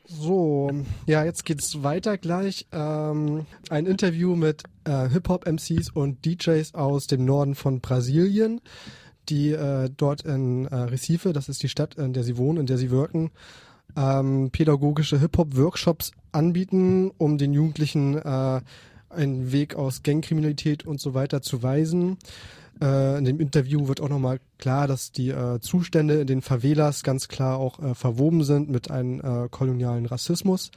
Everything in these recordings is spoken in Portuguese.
So, ja, jetzt geht's weiter gleich. Ein Interview mit Hip-Hop-MCs und DJs aus dem Norden von Brasilien, die dort in Recife, das ist die Stadt, in der sie wohnen, in der sie wirken, pädagogische Hip-Hop-Workshops anbieten, um den Jugendlichen einen Weg aus Gangkriminalität und so weiter zu weisen. In dem Interview wird auch nochmal klar, dass die Zustände in den Favelas ganz klar auch verwoben sind mit einem kolonialen Rassismus.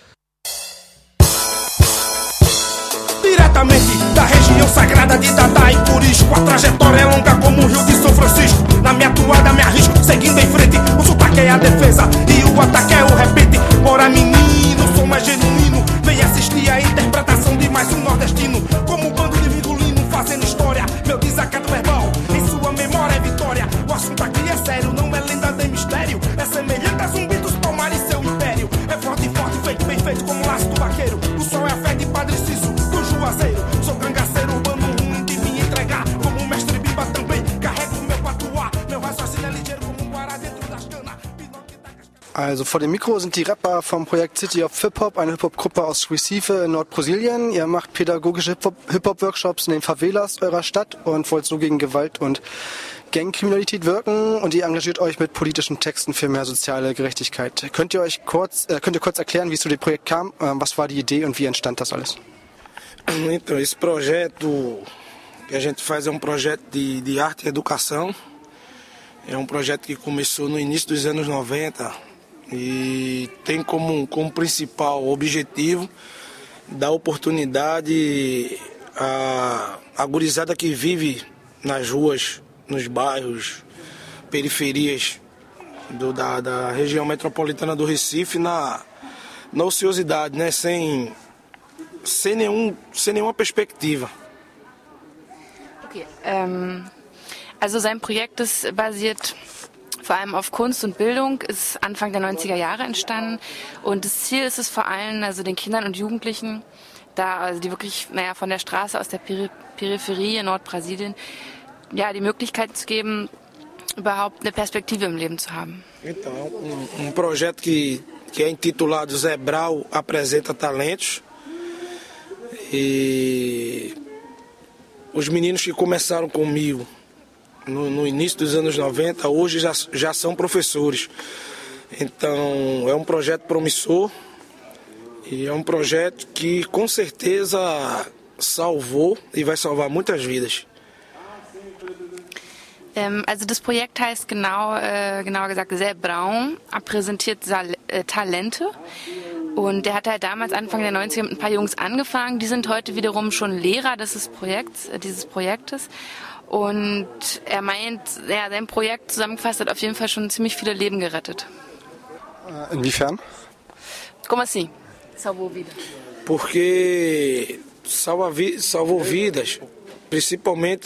Diretamente da região sagrada de Dada e Curisco, a trajetória é longa como o rio de São Francisco. Na minha toada me arrisco, seguindo em frente. O sotaque é a defesa e o ataque é o repente. Bora menino, som mais genuíno. Vem assistir a interpretação de mais um nordestino. Como um bando de virgulino fazendo história. Meu desacato verbal, em sua memória é vitória. O assunto aqui é sério, não é lenda nem mistério. É semelhante a zumbi dos palmares e seu império. É forte, feito, bem feito como laço do vaqueiro. O sol é a fé de Padre Cício do Juazeiro. Sou cangaceiro urbano ruim de me entregar. Como o mestre Biba também carrego o meu patuá. Meu raciocínio é ligeiro como um guará dentro das canas. Also vor dem Mikro sind die Rapper vom Projekt City of Hip-Hop, eine Hip-Hop-Gruppe aus Recife in Nordbrasilien. Ihr macht pädagogische Hip-Hop-Workshops in den Favelas eurer Stadt und wollt so gegen Gewalt und Gangkriminalität wirken und ihr engagiert euch mit politischen Texten für mehr soziale Gerechtigkeit. Könnt ihr kurz erklären, wie es zu dem Projekt kam? Was war die Idee und wie entstand das alles? Então, esse projeto que a gente faz é projeto de arte e educação. É projeto que começou no início dos anos 90 e tem como principal objetivo dar oportunidade à gurizada que vive nas ruas, nos bairros, periferias da região metropolitana do Recife na ociosidade, né? Sem nenhuma perspectiva. Okay, also sein Projekt ist basiert vor allem auf Kunst und Bildung, ist Anfang der 90er Jahre entstanden und das Ziel ist es vor allem, also den Kindern und Jugendlichen, also die wirklich von der Straße aus der Peripherie in Nordbrasilien, ja, die Möglichkeit zu geben, überhaupt eine Perspektive im Leben zu haben. Então, projeto que é intitulado Zé Brau Apresenta Talentos e os meninos que começaram comigo no início dos anos 90, hoje já são professores. Então é projeto promissor e é projeto que com certeza salvou e vai salvar muitas vidas. Also das Projekt heißt genauer gesagt Zé Brau präsentiert Talente. Und der hat halt damals Anfang der 90er mit ein paar Jungs angefangen. Die sind heute wiederum schon Lehrer dieses Projektes. Und er meint, ja, sein Projekt zusammengefasst hat auf jeden Fall schon ziemlich viele Leben gerettet. Inwiefern? Como assim? Salvou vidas. Porque salvou vidas, principalmente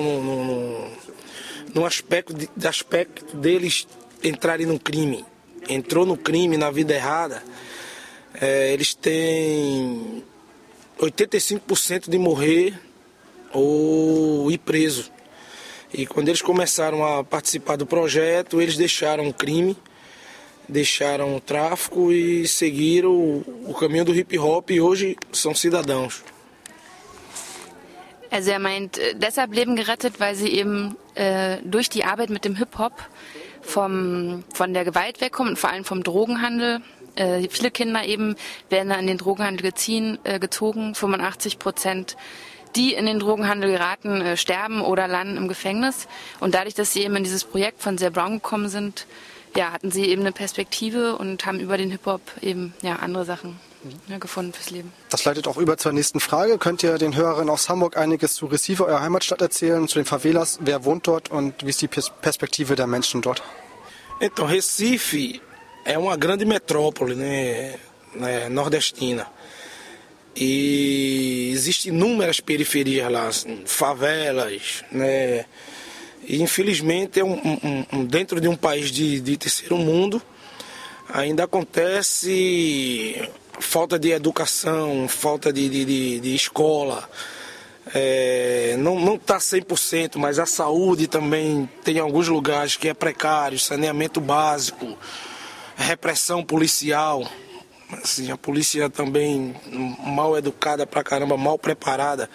no aspecto deles entrarem no crime. Entrou no crime, na vida errada. Eles têm 85% de morrer ou ir preso. E quando eles começaram a participar do projeto, eles deixaram o crime, deixaram o tráfico e seguiram o caminho do hip hop e hoje são cidadãos. Also er meint, deshalb Leben gerettet, weil sie eben durch die Arbeit mit dem Hip-Hop von der Gewalt wegkommen und vor allem vom Drogenhandel. Viele Kinder eben werden in den Drogenhandel gezogen, 85%, die in den Drogenhandel geraten, sterben oder landen im Gefängnis. Und dadurch, dass sie eben in dieses Projekt von Zé Brau gekommen sind, ja, hatten sie eben eine Perspektive und haben über den Hip-Hop eben andere Sachen gefunden fürs Leben. Das leitet auch über zur nächsten Frage. Könnt ihr den Hörerinnen aus Hamburg einiges zu Recife, eurer Heimatstadt, erzählen, zu den Favelas? Wer wohnt dort und wie ist die Perspektive der Menschen dort? Então, Recife é uma grande metrópole, né, nordestina. E existem inúmeras periferias lá, favelas, né? E infelizmente dentro de país de terceiro mundo ainda acontece falta de educação, falta de escola. Não está 100%, mas a saúde também tem alguns lugares que é precário, saneamento básico, repressão policial, Assim, a polícia também mal educada pra caramba, mal preparada.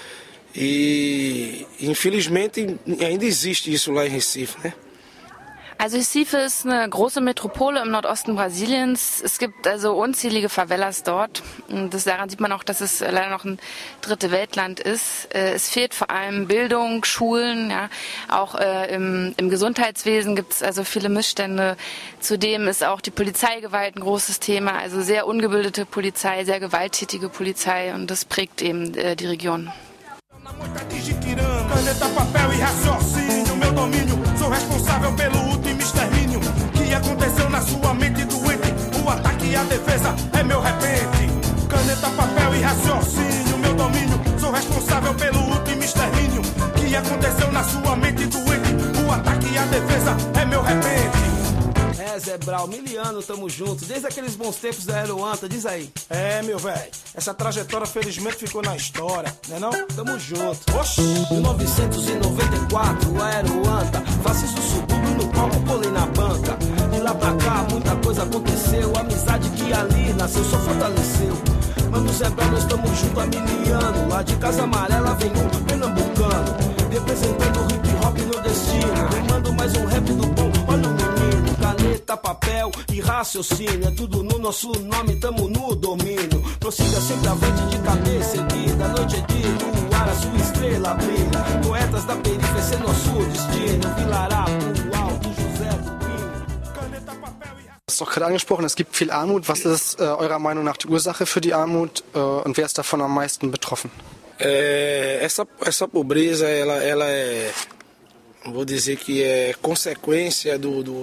E infelizmente ainda existe isso lá em Recife, né? Also Recife ist eine große Metropole im Nordosten Brasiliens. Es gibt also unzählige Favelas dort. Und daran sieht man auch, dass es leider noch ein dritte Weltland ist. Es fehlt vor allem Bildung, Schulen, ja. Auch im Gesundheitswesen gibt es also viele Missstände. Zudem ist auch die Polizeigewalt ein großes Thema. Also sehr ungebildete Polizei, sehr gewalttätige Polizei. Und das prägt eben die Region. Caneta, papel e raciocínio, meu domínio. Sou responsável pelo último extermínio que aconteceu na sua mente doente. O ataque e a defesa é meu repente. Caneta, papel e raciocínio, meu domínio. Sou responsável pelo último extermínio que aconteceu na sua mente doente. O ataque e a defesa é meu repente. Zé Brau, miliano, tamo junto, desde aqueles bons tempos da Aeroanta, diz aí. É, meu velho, essa trajetória felizmente ficou na história, né não? Tamo junto. Oxi! 1994, Aeroanta, fascista subúrbio no palco, pulei na banca. De lá pra cá, muita coisa aconteceu, a amizade que ali nasceu só fortaleceu. Mano Zé Brau, nós tamo junto há miliano, lá de Casa Amarela vem um pernambucano, representando o hip hop nordestino. Eu mando mais um rap do bom, olha o menino. Caneta, papel e raciocínio, é tudo no nosso nome, tamo no domínio. Prossiga sempre à frente de cabeça erguida, a noite é dia, luar, a sua estrela brilha. Poetas da periferia, esse é nosso destino. Vilarapu, Alto, José Rubinho. Caneta, papel e Das ist doch gerade angesprochen, es gibt viel Armut. Was ist eurer Meinung nach die Ursache für die Armut und wer ist davon am meisten betroffen? Essa pobreza, ela é, vou dizer que é consequência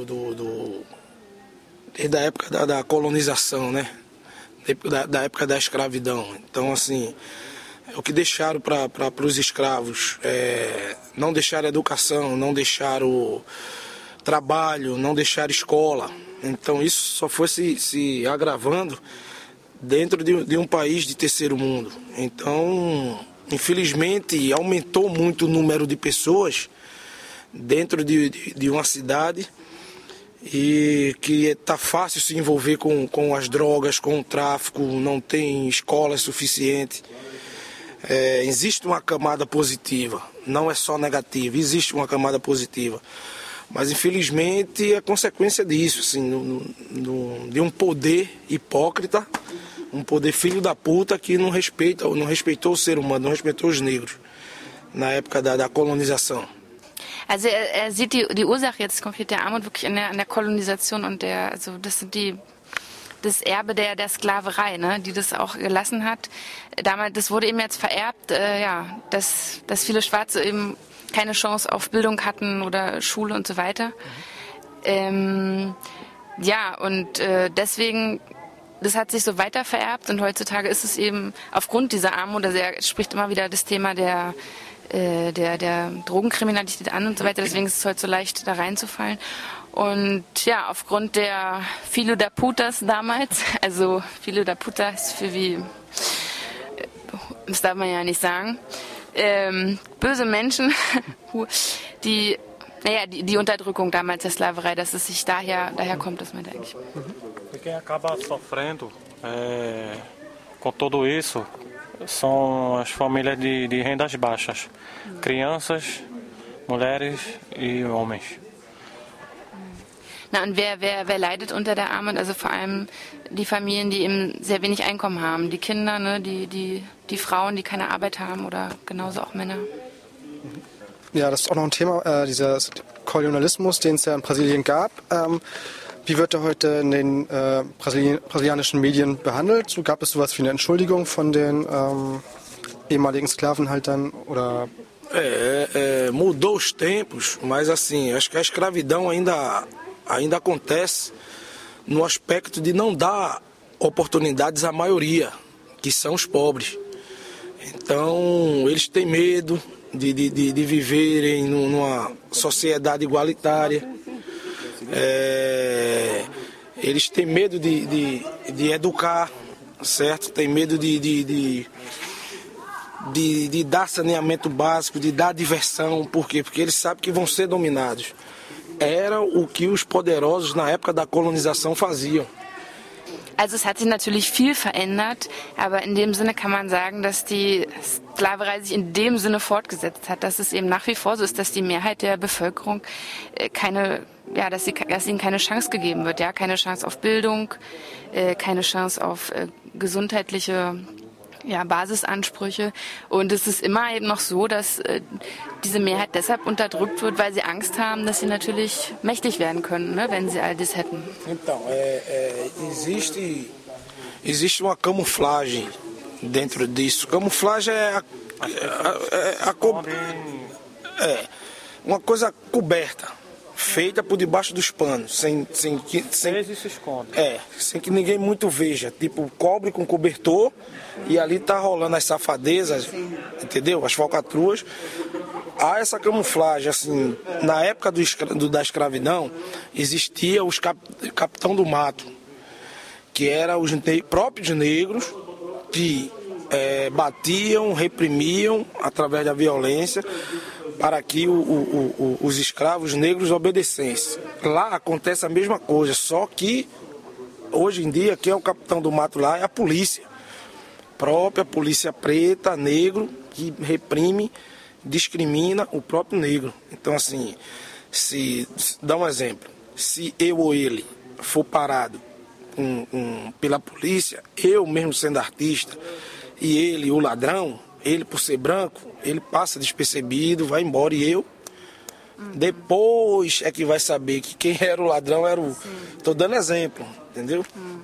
da época da colonização, né? Da época da escravidão. Então, assim, o que deixaram para os escravos, não deixaram educação, não deixaram trabalho, não deixaram escola. Então, isso só foi se agravando dentro de um país de terceiro mundo. Então, infelizmente, aumentou muito o número de pessoas dentro de uma cidade e que está fácil se envolver com as drogas, com o tráfico, não tem escola suficiente. Existe uma camada positiva, não é só negativa, existe uma camada positiva. Mas, infelizmente, é consequência disso, assim, de um poder hipócrita, um poder filho da puta que não respeitou o ser humano, não respeitou os negros na época da colonização. Also er sieht die Ursache jetzt konkret der Armut wirklich an der Kolonisation und das Erbe der Sklaverei, ne, die das auch gelassen hat. Damals, das wurde eben jetzt vererbt, dass viele Schwarze eben keine Chance auf Bildung hatten oder Schule und so weiter. Deswegen, das hat sich so weiter vererbt und heutzutage ist es eben aufgrund dieser Armut, also er spricht immer wieder das Thema der Drogenkriminalität an und so weiter, deswegen ist es heute so leicht, da reinzufallen. Und ja, aufgrund der Filho da Putas damals, also Filho da Puta ist für wie, das darf man ja nicht sagen, böse Menschen, die Unterdrückung damals der Sklaverei, dass es sich daher kommt, das meint er eigentlich. E quem acaba sofrendo com tudo isso são as famílias de rendas baixas, crianças, mulheres e homens. Na, und wer leidet unter der Armut? Also vor allem die Familien, die eben sehr wenig Einkommen haben. Die Kinder, ne, die Frauen, die keine Arbeit haben oder genauso auch Männer. Ja, das ist auch noch ein Thema, dieser Kolonialismus, den es ja in Brasilien gab. Wie wird er heute in den brasilianischen Medien behandelt? So, gab es sowas wie eine Entschuldigung von den ehemaligen Sklavenhaltern oder... Mudou os tempos, mas assim, acho que a escravidão ainda acontece no aspecto de não dar oportunidades à maioria, que são os pobres. Então, eles têm medo de viverem numa sociedade igualitária. Eles têm medo de educar, certo? Tem medo de dar saneamento básico, de dar diversão. Por quê? Porque eles sabem que vão ser dominados. Era o que os poderosos na época da colonização faziam. Also es hat sich natürlich viel verändert, aber in dem Sinne kann man sagen, dass die Sklaverei sich in dem Sinne fortgesetzt hat, dass es eben nach wie vor so ist, dass die Mehrheit der Bevölkerung dass ihnen keine Chance gegeben wird, ja, keine Chance auf Bildung, keine Chance auf gesundheitliche Basisansprüche. Und es ist immer eben noch so, dass diese Mehrheit deshalb unterdrückt wird, weil sie Angst haben, dass sie natürlich mächtig werden können, ne, wenn sie all das hätten. Então, existe uma camuflagem dentro disso. Camuflagem é uma coisa coberta, feita por debaixo dos panos, sem que ninguém muito veja, tipo cobre com cobertor e ali tá rolando as safadezas, entendeu? As falcatruas. Há essa camuflagem, assim, na época da escravidão existia os capitão do mato, que eram os próprios negros que batiam, reprimiam através da violência para que os escravos negros obedecessem. Lá acontece a mesma coisa, só que hoje em dia quem é o capitão do mato lá é a polícia. Própria polícia preta, negro, que reprime, discrimina o próprio negro. Então assim, dá um exemplo, se eu ou ele for parado pela polícia, eu mesmo sendo artista, e ele, o ladrão, ele por ser branco, ele passa despercebido, vai embora e eu depois é que vai saber que quem era o ladrão era o... Tô dando exemplo, entendeu?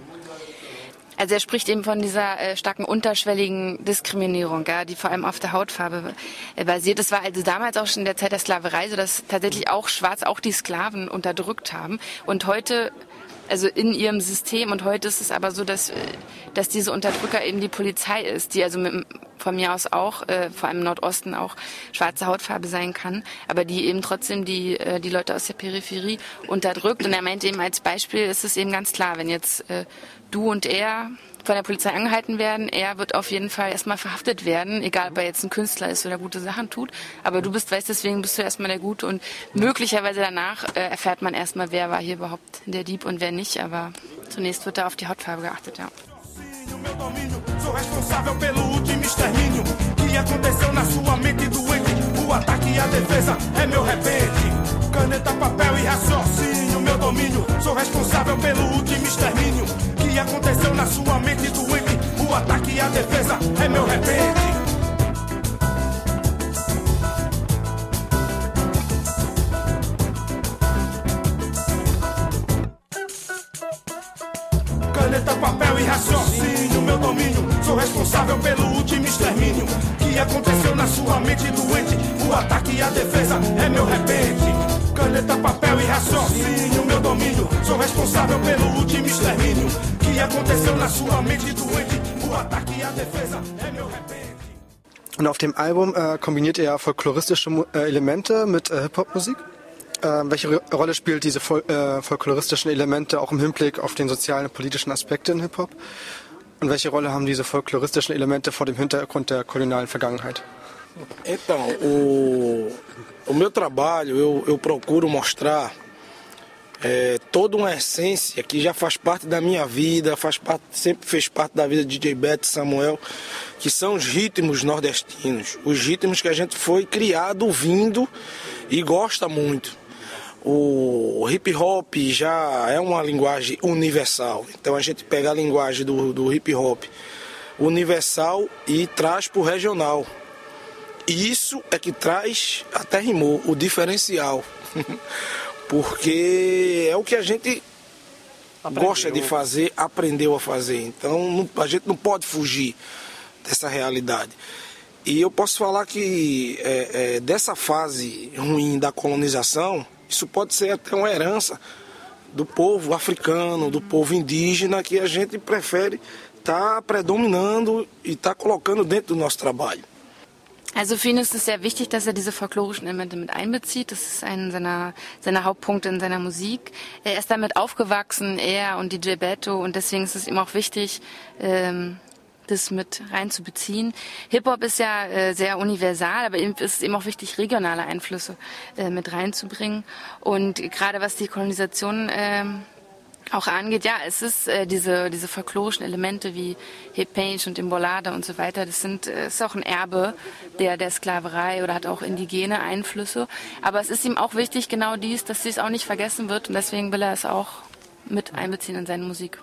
Also spricht eben von dieser starken unterschwelligen Diskriminierung, ja, die vor allem auf der Hautfarbe basiert. Es war also damals auch schon in der Zeit der Sklaverei so, dass tatsächlich auch Schwarze, auch die Sklaven unterdrückt haben. Und heute, also in ihrem System, und heute ist es aber so, dass diese Unterdrücker eben die Polizei ist, die also von mir aus auch, vor allem im Nordosten auch, schwarze Hautfarbe sein kann, aber die eben trotzdem die Leute aus der Peripherie unterdrückt. Und er meint eben als Beispiel, ist es eben ganz klar, wenn jetzt du und er von der Polizei angehalten werden, er wird auf jeden Fall erstmal verhaftet werden, egal ob er jetzt ein Künstler ist oder gute Sachen tut, aber du weißt, deswegen bist du erstmal der Gute und möglicherweise danach erfährt man erstmal, wer war hier überhaupt der Dieb und wer nicht, aber zunächst wird da auf die Hautfarbe geachtet, ja. Meu domínio, sou responsável pelo último extermínio que aconteceu na sua mente doente. O ataque e a defesa é meu repente. Caneta, papel e raciocínio. Meu domínio, sou responsável pelo último extermínio que aconteceu na sua mente doente. O ataque e a defesa é meu repente. Caneta, papel e raciocínio. Meu domínio, sou responsável pelo último extermínio que aconteceu na sua mente doente. O ataque e a defesa é meu repente. Caneta, papel e raciocínio. Meu domínio, sou responsável pelo último extermínio que aconteceu na sua mente doente. O ataque e a defesa é meu repente. Und auf dem Album kombiniert er folkloristische Elemente mit Hip-Hop-Musik. Welche Rolle spielt diese folkloristischen Elemente auch im Hinblick auf den sozialen und politischen Aspekte in Hip-Hop? Und welche Rolle haben diese folkloristischen Elemente vor dem Hintergrund der kolonialen Vergangenheit? Então, o meu trabalho, eu procuro mostrar toda uma essência que já faz parte da minha vida, sempre fez parte da vida de DJ Beto e Samuel, que são os ritmos nordestinos, os ritmos que a gente foi criado ouvindo e gosta muito. O hip hop já é uma linguagem universal, então a gente pega a linguagem do hip hop universal e traz para o regional. E isso é que traz, até rimou, o diferencial, porque é o que a gente gosta de fazer, aprendeu a fazer, então a gente não pode fugir dessa realidade. E eu posso falar que dessa fase ruim da colonização, isso pode ser até uma herança do povo africano, do povo indígena, que a gente prefere estar predominando e estar colocando dentro do nosso trabalho. Also für ihn ist es sehr wichtig, dass er diese folklorischen Elemente mit einbezieht. Das ist einer seiner Hauptpunkte in seiner Musik. Er ist damit aufgewachsen, er und DJ Beto, und deswegen ist es ihm auch wichtig, das mit reinzubeziehen. Hip-Hop ist ja sehr universal, aber ist es eben auch wichtig, regionale Einflüsse mit reinzubringen. Und gerade was die Kolonisation auch angeht. Ja, es ist diese folklorischen Elemente wie Hip-Painch und Imbolada und so weiter, ist auch ein Erbe der Sklaverei oder hat auch indigene Einflüsse. Aber es ist ihm auch wichtig, genau dies, dass dies auch nicht vergessen wird und deswegen will er es auch mit einbeziehen in seine Musik.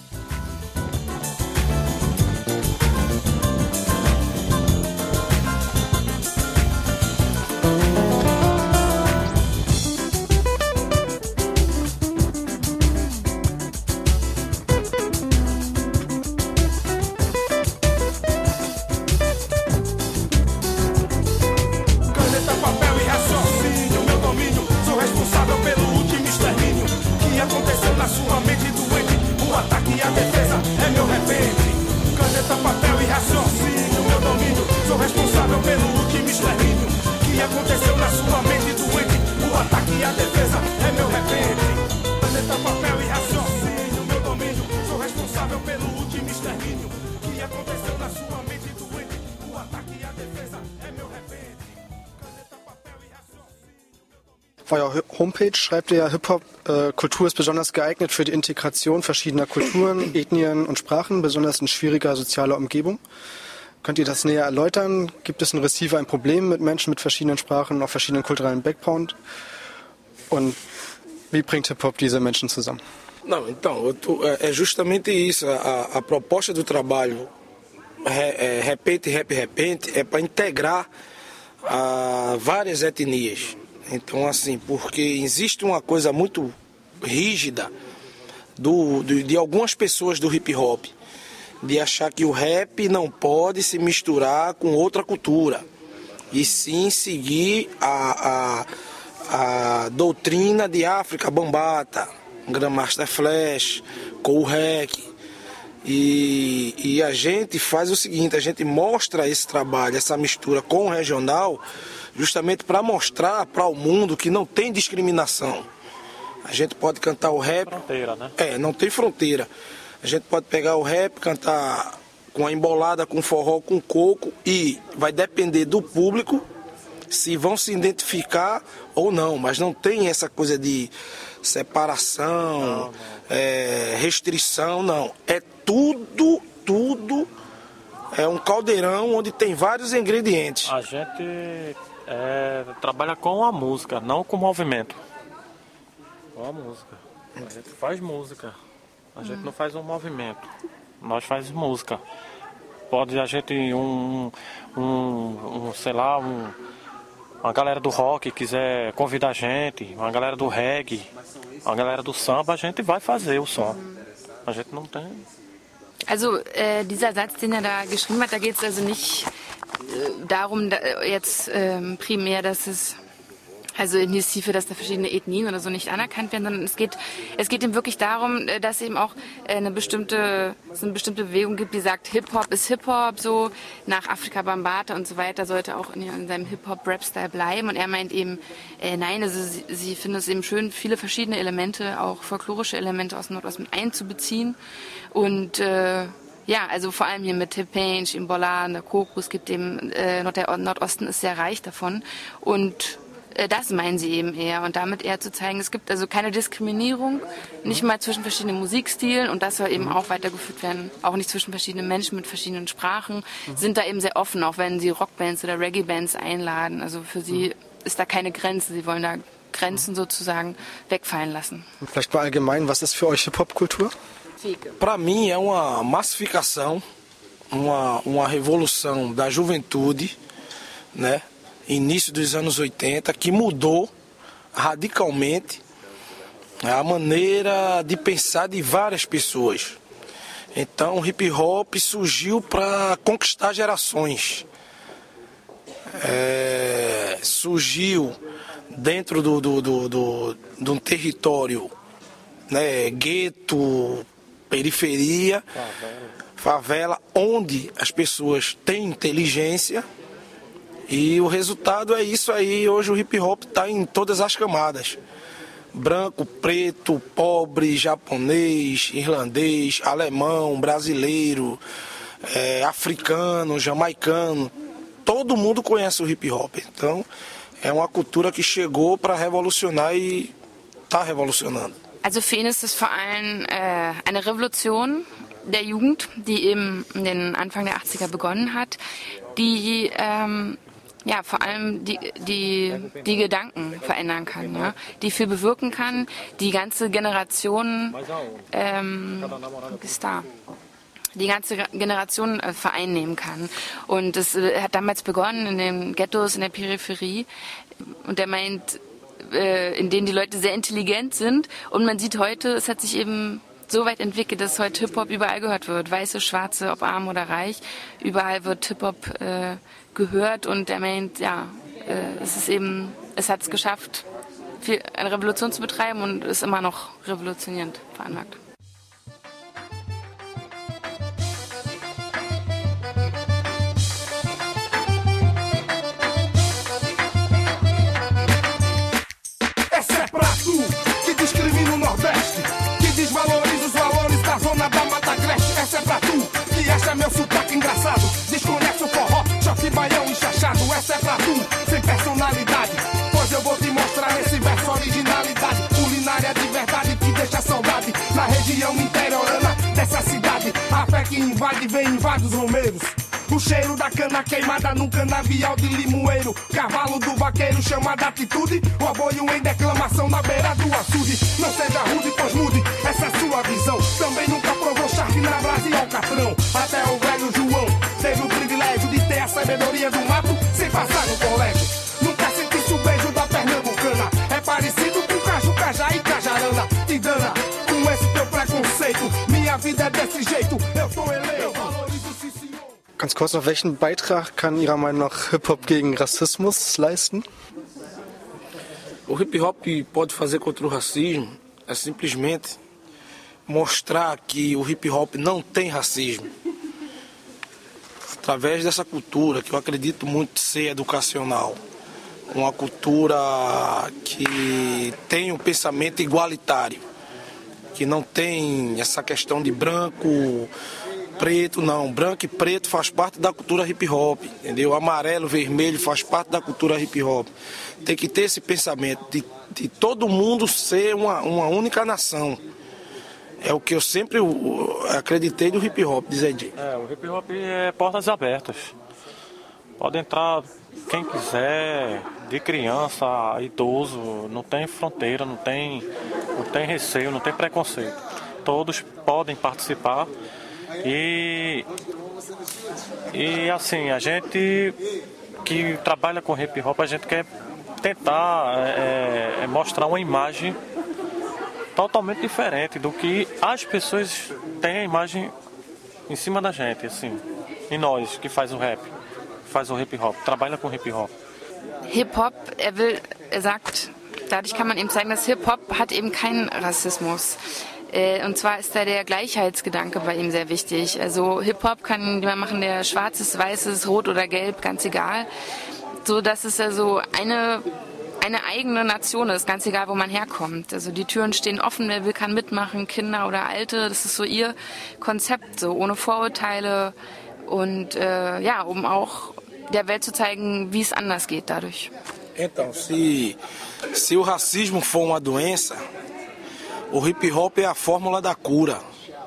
Auf eurer Homepage schreibt ihr, Hip-Hop-Kultur ist besonders geeignet für die Integration verschiedener Kulturen, Ethnien und Sprachen, besonders in schwieriger sozialer Umgebung. Könnt ihr das näher erläutern? Gibt es in Recife ein Problem mit Menschen mit verschiedenen Sprachen und auch verschiedenen kulturellen Background? Und wie bringt Hip-Hop diese Menschen zusammen? Não, então, é justamente isso. A proposta do trabalho Repente é para integrar várias etnias. Então, assim, porque existe uma coisa muito rígida de algumas pessoas do hip hop, de achar que o rap não pode se misturar com outra cultura, e sim seguir a doutrina de África Bambata, Grandmaster Flash, Kool Herc. E a gente faz o seguinte, a gente mostra esse trabalho, essa mistura com o regional, justamente para mostrar para o mundo que não tem discriminação. A gente pode cantar o rap... Fronteira, né? Não tem fronteira. A gente pode pegar o rap, cantar com a embolada, com forró, com coco, e vai depender do público se vão se identificar ou não, mas não tem essa coisa de separação, restrição, não. É tudo é um caldeirão onde tem vários ingredientes. A gente trabalha com a música, não com o movimento. Com a música. A gente faz música. A gente não faz um movimento. Nós fazemos música. Pode a gente, sei lá, uma galera do rock quiser convidar a gente, uma galera do reggae, uma galera do samba, a gente vai fazer o som. A gente não tem... Also dieser Satz, den er da geschrieben hat, da geht es also nicht darum, jetzt primär, dass es also in Recife, dass da verschiedene Ethnien oder so nicht anerkannt werden, sondern es geht ihm wirklich darum, dass eben auch eine bestimmte Bewegung gibt, die sagt, Hip-Hop ist Hip-Hop, so nach Afrika Bambata und so weiter, sollte auch in seinem Hip-Hop-Rap-Style bleiben. Und er meint eben, nein, also sie finden es eben schön, viele verschiedene Elemente, auch folklorische Elemente aus dem Nordosten mit einzubeziehen. Und ja, also vor allem hier mit Hip-Painch, Imbolada, Koku, es gibt eben, der Nordosten ist sehr reich davon. Und das meinen sie eben eher und damit eher zu zeigen, es gibt also keine Diskriminierung, nicht mal zwischen verschiedenen Musikstilen und das soll eben auch weitergeführt werden, auch nicht zwischen verschiedenen Menschen mit verschiedenen Sprachen, sind da eben sehr offen, auch wenn sie Rockbands oder Reggae-Bands einladen, also für sie ist da keine Grenze, sie wollen da Grenzen sozusagen wegfallen lassen. Vielleicht mal allgemein, was ist für euch Hip-Hop-Kultur? Para mim é uma massificação, uma revolução da juventude, né? Início dos anos 80, que mudou radicalmente a maneira de pensar de várias pessoas. Então o hip hop surgiu para conquistar gerações. Surgiu dentro de um território, né, gueto, periferia, favela, onde as pessoas têm inteligência. E o resultado é isso aí, hoje o hip hop está em todas as camadas. Branco, preto, pobre, japonês, irlandês, alemão, brasileiro, africano, jamaicano. Todo mundo conhece o hip hop. Então é uma cultura que chegou para revolucionar e está revolucionando. Also für ihn ist es vor allem eine Revolution der Jugend, die eben in den Anfang der 80er begonnen hat, die vor allem die Gedanken verändern kann, ja? Die viel bewirken kann, die ganze Generation vereinnehmen kann. Und das hat damals begonnen in den Ghettos, in der Peripherie. Und er meint, in denen die Leute sehr intelligent sind. Und man sieht heute, es hat sich eben so weit entwickelt, dass heute Hip-Hop überall gehört wird. Weiße, Schwarze, ob arm oder reich. Überall wird Hip-Hop gehört. Und er meint, es hat es geschafft, eine Revolution zu betreiben und ist immer noch revolutionierend veranlagt. Meu sotaque engraçado, desconhece o forró, choque, baião, enxachado. Essa é pra tu, sem personalidade, pois eu vou te mostrar nesse verso originalidade. Culinária de verdade que deixa saudade na região interiorana dessa cidade. A fé que invade, vem em vários romeiros. O cheiro da cana queimada num canavial de limoeiro. Cavalo do vaqueiro chama da atitude. O aboio em declamação na beira do açude. Não seja rude, pois mude, essa é sua visão. Também nunca provou charque na brasa e alcatrão. Até o velho João teve o privilégio de ter a sabedoria do mato sem passar no colégio. Nunca sentisse o beijo da pernambucana. É parecido com caju, cajá e cajarana. Te dana com esse teu preconceito. Minha vida é desse jeito, eu tô eleito. Ganz kurz noch, welchen Beitrag kann Ihrer Meinung nach Hip-Hop gegen Rassismus leisten? O hip-hop pode fazer contra o racismo é simplesmente mostrar que o hip-hop não tem racismo. Através dessa cultura, que eu acredito muito ser educacional. Uma cultura que tem um pensamento igualitário. Que não tem essa questão de branco... preto não, branco e preto faz parte da cultura hip hop, entendeu? Amarelo, vermelho faz parte da cultura hip hop. Tem que ter esse pensamento de todo mundo ser uma única nação. É o que eu sempre acreditei do hip hop, diz aí. O hip hop é portas abertas. Pode entrar quem quiser, de criança a idoso, não tem fronteira, não tem receio, não tem preconceito. Todos podem participar. E assim, a gente que trabalha com hip hop, a gente quer tentar mostrar uma imagem totalmente diferente do que as pessoas têm a imagem em cima da gente, assim. E nós que faz o rap, faz o hip hop, trabalha com hip hop. Hip Hop, er sagt, dadurch kann man eben zeigen, dass Hip Hop hat eben keinen Rassismus. Und zwar ist da der Gleichheitsgedanke bei ihm sehr wichtig. Also Hip-Hop kann jemand machen, der schwarz ist, weiß ist, rot oder gelb, ganz egal. So dass es also eine eigene Nation ist, ganz egal, wo man herkommt. Also die Türen stehen offen, wer will, kann mitmachen, Kinder oder Alte. Das ist so ihr Konzept, so ohne Vorurteile und um auch der Welt zu zeigen, wie es anders geht dadurch. Então, se o racismo for uma doença, o hip-hop é a fórmula da cura.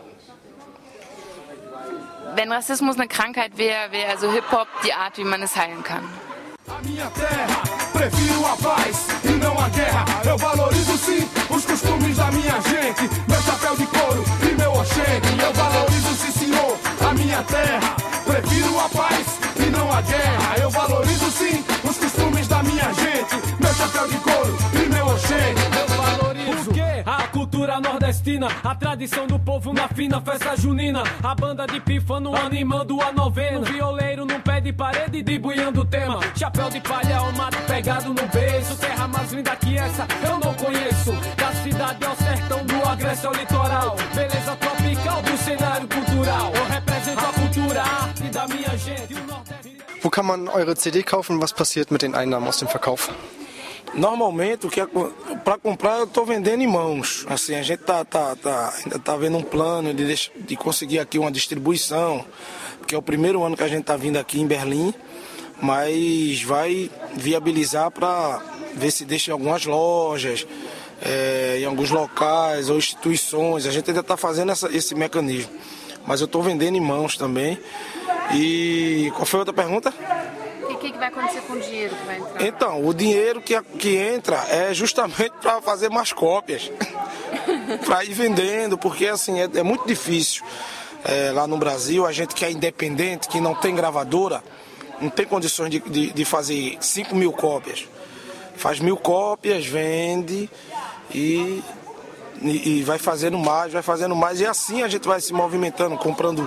Wenn Rassismus eine Krankheit wäre, wäre also Hip-Hop die Art, wie man es heilen kann. A minha terra, prefiro a paz e não a guerra. Eu valorizo sim os costumes da minha gente. Meu chapéu de couro e meu oxente. Eu valorizo sim, senhor, a minha terra. Prefiro a paz e não a guerra. Eu valorizo sim os costumes da minha gente. Meu chapéu de couro e meu oxente. Eu valorizo a cultura nordestina, a tradição do povo na fina festa junina. A banda de pífano animando a novena. Um violeiro num pé de parede dibuiando o tema. Chapéu de palha, o mato pegado no beiço. Terra mais linda que essa eu não conheço. Da cidade ao sertão, do agreste ao litoral. Beleza tropical do cenário cultural. Eu represento a cultura, a arte da minha gente. Wo kann man eure CD kaufen? Was passiert mit den Einnahmen aus dem Verkauf? Normalmente, para comprar eu estou vendendo em mãos. Assim, a gente ainda tá vendo um plano de conseguir aqui uma distribuição, porque é o primeiro ano que a gente está vindo aqui em Berlim, mas vai viabilizar para ver se deixa em algumas lojas, em alguns locais ou instituições. A gente ainda está fazendo esse mecanismo. Mas eu estou vendendo em mãos também. E qual foi a outra pergunta? O que vai acontecer com o dinheiro que vai entrar? Então, o dinheiro que entra é justamente para fazer mais cópias. Para ir vendendo, porque assim, é muito difícil. Lá no Brasil, a gente que é independente, que não tem gravadora, não tem condições de fazer 5.000 cópias. Faz 1.000 cópias, vende e vai fazendo mais. E assim a gente vai se movimentando, comprando,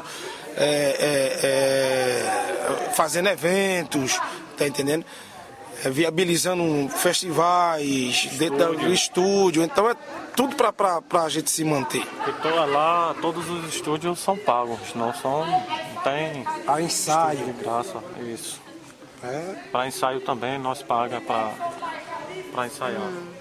fazendo eventos, tá entendendo? Viabilizando festivais dentro do estúdio. Então é tudo para a gente se manter. Então lá todos os estúdios são pagos, não tem a ensaio de graça, isso. Para ensaio também nós paga para ensaiar.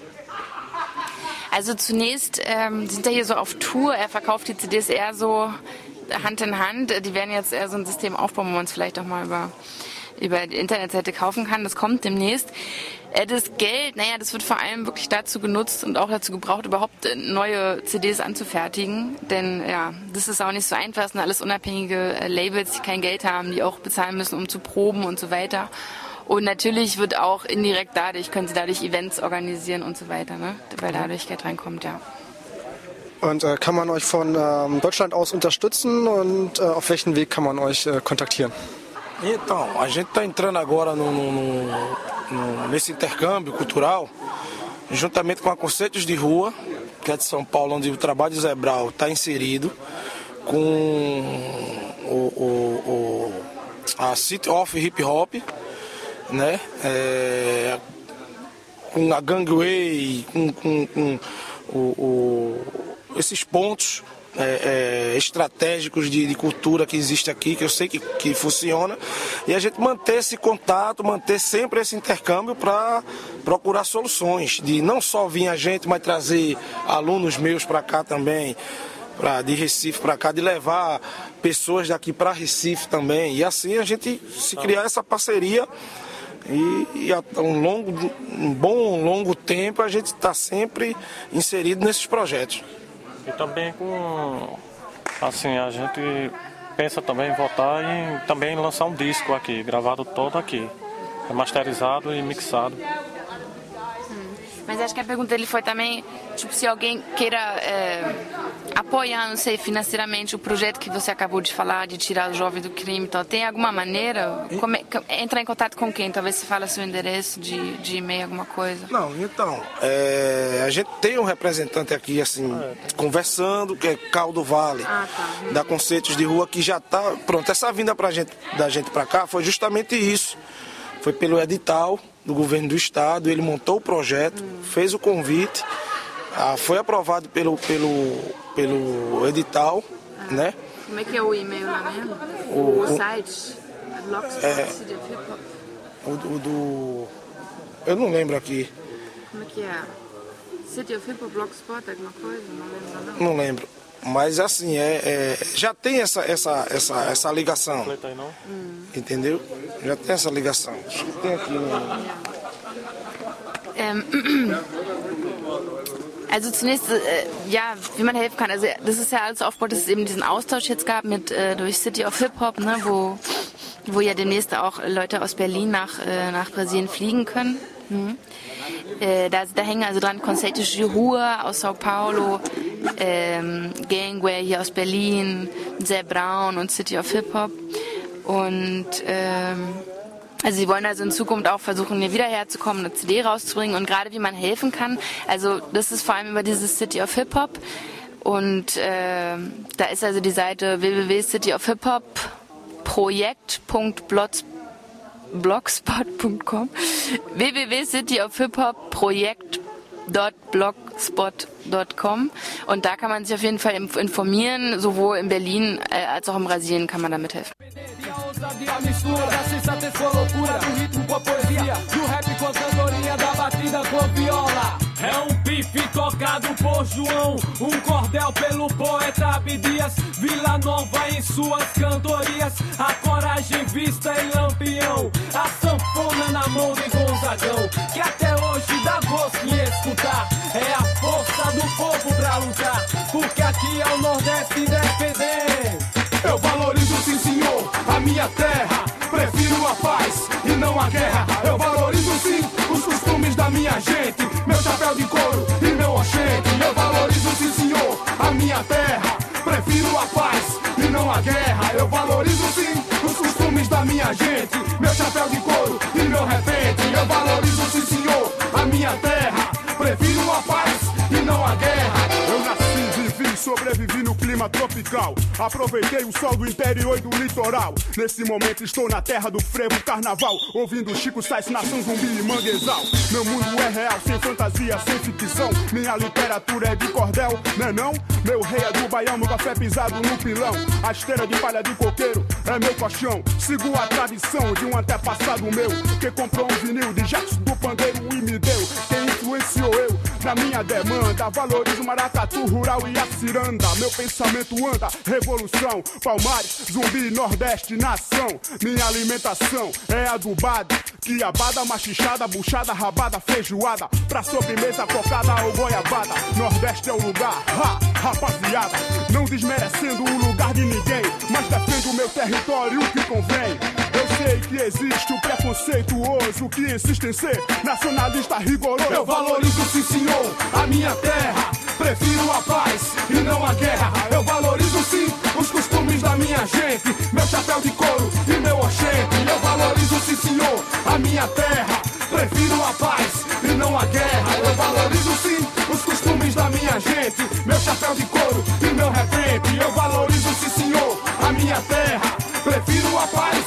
Also zunächst sind ja hier so auf Tour, er verkauft die CDs eher so Hand in Hand, die werden jetzt eher so ein System aufbauen, wo man es vielleicht auch mal über die Internetseite kaufen kann. Das kommt demnächst. Das Geld, das wird vor allem wirklich dazu genutzt und auch dazu gebraucht, überhaupt neue CDs anzufertigen. Denn das ist auch nicht so einfach. Das sind alles unabhängige Labels, die kein Geld haben, die auch bezahlen müssen, um zu proben und so weiter. Und natürlich wird auch indirekt können sie dadurch Events organisieren und so weiter, ne? Weil dadurch Geld reinkommt, ja. Und kann man euch von Deutschland aus unterstützen und auf welchen Weg kann man euch kontaktieren? Então, a gente está entrando agora nesse intercâmbio cultural, juntamente com a Conceitos de Rua, que é de São Paulo, onde o trabalho de Zé Brau está inserido, com a City of Hip Hop, né? Com a Gangway, com esses pontos estratégicos de cultura que existe aqui, que eu sei que funciona, e a gente manter esse contato, manter sempre esse intercâmbio para procurar soluções, de não só vir a gente, mas trazer alunos meus para cá também, de Recife para cá, de levar pessoas daqui para Recife também, e assim a gente se criar essa parceria e a um bom longo tempo a gente está sempre inserido nesses projetos. E também assim, a gente pensa também em voltar e também lançar um disco aqui, gravado todo aqui, remasterizado e mixado. Mas acho que a pergunta dele foi também, tipo, se alguém queira apoiar, não sei, financeiramente o projeto que você acabou de falar, de tirar o jovem do crime e tal. Tem alguma maneira? Entrar em contato com quem? Talvez você fale seu endereço de e-mail, alguma coisa. Não, então, a gente tem um representante aqui, assim, conversando, que é Caldo Vale, da Conceitos de Rua, que já está pronto. Essa vinda da gente para cá foi justamente isso. Foi pelo edital do governo do estado, ele montou o projeto, fez o convite, foi aprovado pelo edital, né? Como é que é o e-mail lá mesmo? O site? Blogspot, eu não lembro aqui. Como é que é? City of Hip Hop, Blogspot, alguma coisa? Não lembro não. Não lembro. Mas assim, já tem essa ligação. Entendeu? Já tem essa ligação. Acho que tem aqui Also zunächst, wie man helfen kann. Also das ist ja alles aufgebaut, dass es eben diesen Austausch jetzt gab durch City of Hip Hop, ne, wo ja demnächst auch Leute aus Berlin nach Brasilien fliegen können. Da hängen also dran Conceitos de Rua aus São Paulo, Gangway hier aus Berlin, Zé Brown und City of Hip Hop. Und also sie wollen also in Zukunft auch versuchen, hier wieder herzukommen, eine CD rauszubringen und gerade wie man helfen kann. Also das ist vor allem über dieses City of Hip Hop und da ist also die Seite www.cityofhiphopprojekt.blogspot.com www.cityofhiphopprojekt.blogspot.com und da kann man sich auf jeden Fall informieren, sowohl in Berlin als auch in Brasilien kann man da mithelfen. A mistura da sensatez com loucura, do ritmo com a poesia, do rap com a cantoria, da batida com a viola. É um pife tocado por João, um cordel pelo poeta Abdias, Vila Nova em suas cantorias, a coragem vista em Lampião, a sanfona na mão de Gonzagão, que até hoje dá dá gosto em escutar. É a força do povo pra lutar, porque aqui é o Nordeste independente. Eu valorizo sim senhor, a minha terra, prefiro a paz e não a guerra. Eu valorizo sim os costumes da minha gente, meu chapéu de couro e meu oxente. Eu valorizo sim senhor, a minha terra, prefiro a paz e não a guerra. Eu valorizo sim os costumes da minha gente, meu chapéu de couro e meu repente. Eu valorizo sim senhor, a minha terra, prefiro a paz e não a guerra. Eu nasci, vivi, sobrevivi no clima tropical. Aproveitei o sol do interior e do litoral. Nesse momento estou na terra do frevo carnaval, ouvindo Chico Sainz, Nação Zumbi e Manguezal. Meu mundo é real, sem fantasia, sem ficção. Minha literatura é de cordel, né não? Meu rei é do baião, no café pisado no pilão. A esteira de palha de coqueiro é meu colchão. Sigo a tradição de um antepassado meu, que comprou um vinil de Jackson do pandeiro e me deu. Quem influenciou eu na minha demanda? Valorizo maracatu, rural e a ciranda. Meu pensamento anda, revolução. Palmares, Zumbi, Nordeste, nação. Minha alimentação é adubada, quiabada, machichada, buchada, rabada, feijoada. Pra sobremesa, cocada ou goiabada. Nordeste é o lugar, rapaziada. Não desmerecendo o lugar de ninguém, mas defendo o meu território, o que convém. Eu sei que existe o preconceituoso que insiste em ser nacionalista rigoroso. Eu valorizo sim senhor, a minha terra, prefiro a paz e não a guerra. Eu valorizo sim os costumes da minha gente, meu chapéu de couro e meu oxente. Eu valorizo sim senhor, a minha terra, prefiro a paz e não a guerra. Eu valorizo sim os costumes da minha gente, meu chapéu de couro e meu repente. Eu valorizo sim senhor, a minha terra, prefiro a paz